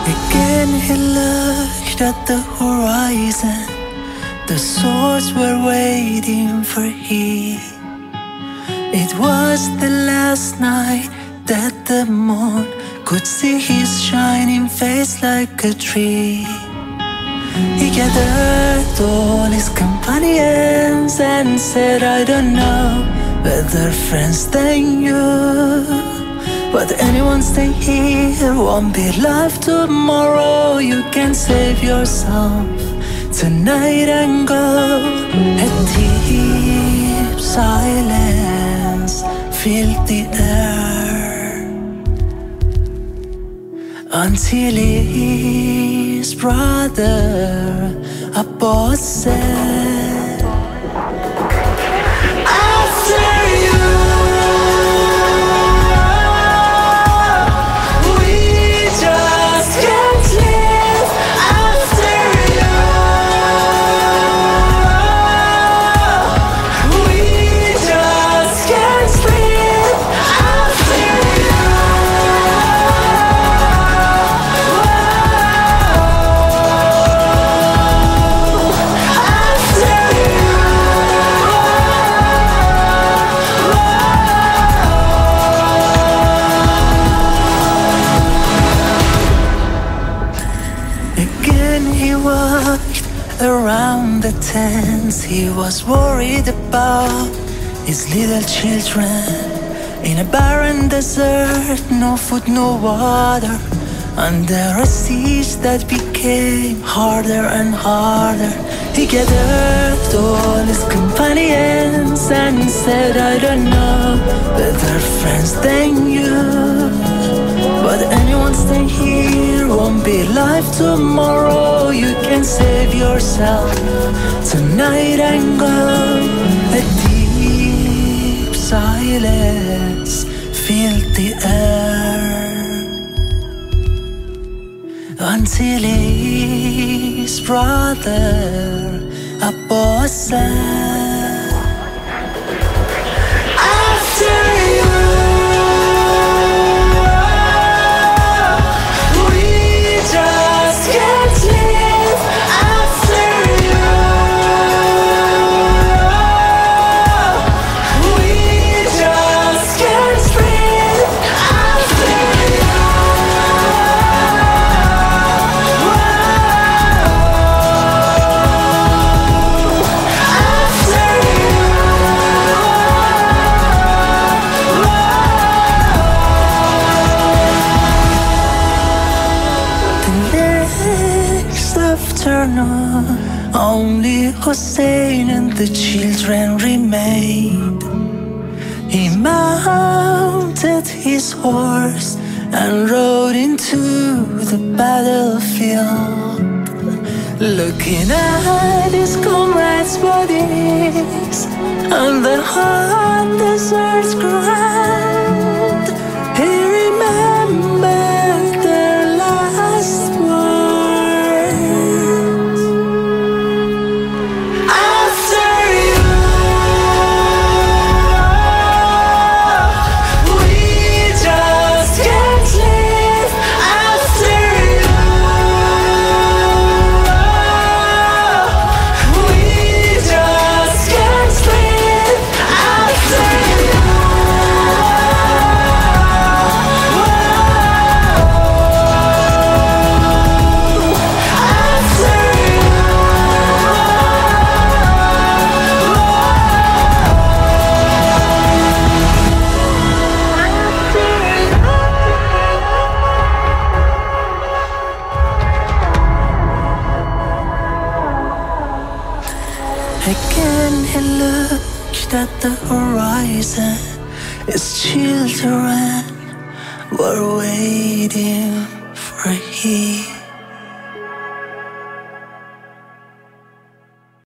Again he looked at the horizon. The swords were waiting for him. It was the last night that the moon could see his shining face like a tree. He gathered all his companions and said, I don't know better friends than you, but anyone stay here won't be alive tomorrow. You can save yourself tonight and go. A deep silence filled the air until his brother Abbas said, after you we just can't live. After you we just can't sleep. After you again he walked around the tents. He was worried about his little children in a barren desert, no food, no water, under a siege that became harder and harder. He gathered all his companions and said, I don't know better friends than you, but anyone stay here won't be alive tomorrow. You can save yourself tonight and go. A deep silence filled the air until his brother Abbas said, after you we just can't live. After you we just can't breathe. After you afternoon, only Hussein and the children remained. He mounted his horse and rode into the battlefield, looking at his comrades' bodies on the hot desert's ground. He remembered their last words. After you we just can't live. After you we just can't sleep. After you again he looked at the horizon. His children were waiting for him.